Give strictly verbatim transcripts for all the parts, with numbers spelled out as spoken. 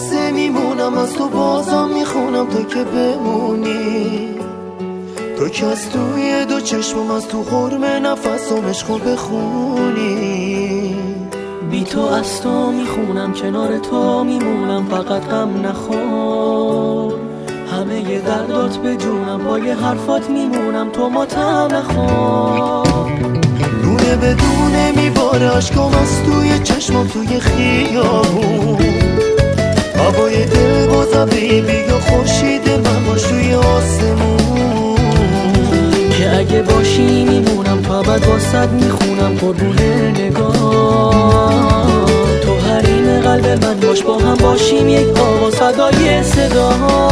لحظه میمونم از تو بازم میخونم تا که بمونی، تو که از توی دو چشمم از تو حرم نفسم عشقو بخونی. بی تو از تو میخونم کنار تو میمونم فقط غم نخور، همه ی دردات به جونم پای حرفات میمونم تو ماتم نخور. دونه به دونه میباره عشقم از توی چشمم توی خیابون، هوای دل بازم بیبی و خورشید من باش توی آسمون، که اگه باشی میمونم تا ابد واسد میخونم قربون نگاه. تو حریم قلب من باش با هم باشیم یک آوا صدای صدا.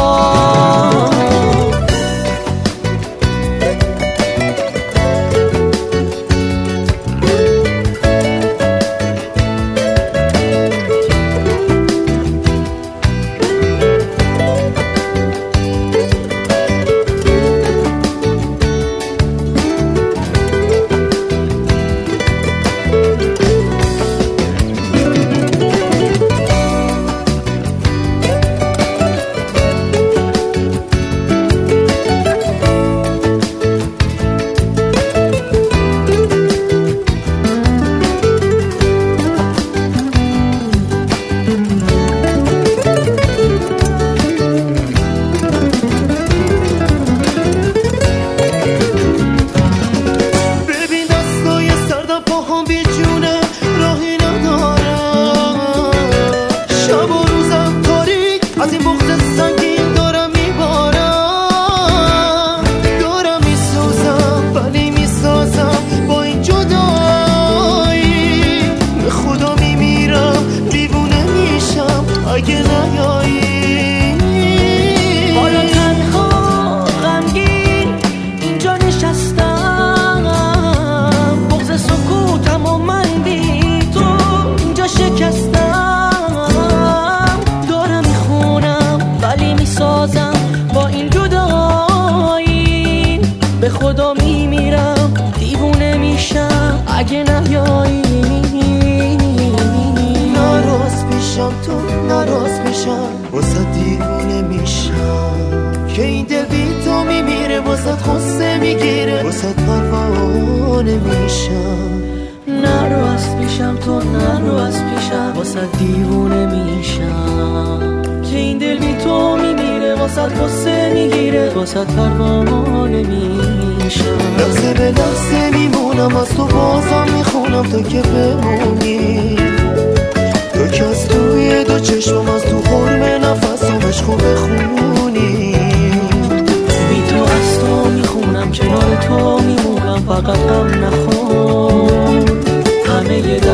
به خدا میمیرم دیوونه میشم اگه نیایی. ناراض میشم تو ناراض میشم واسه دیوونه میشم، که این دل بی تو میمیره واسه خسته میگیره واسه پروانه میشم. ناراض میشم تو ناراض میشم واسه دیوونه میشم، که این دل بی تو میمیره واسه قصه میگیره واسه پروانه میشم. لحظه به لحظه میمونم از تو بازم میخونم تا که بمونی، تو که از توی دو چشمم از تو حرم نفسم عشقو بخونی. بی تو از تو میخونم کنار تو میمونم فقط غم نخور، همه ی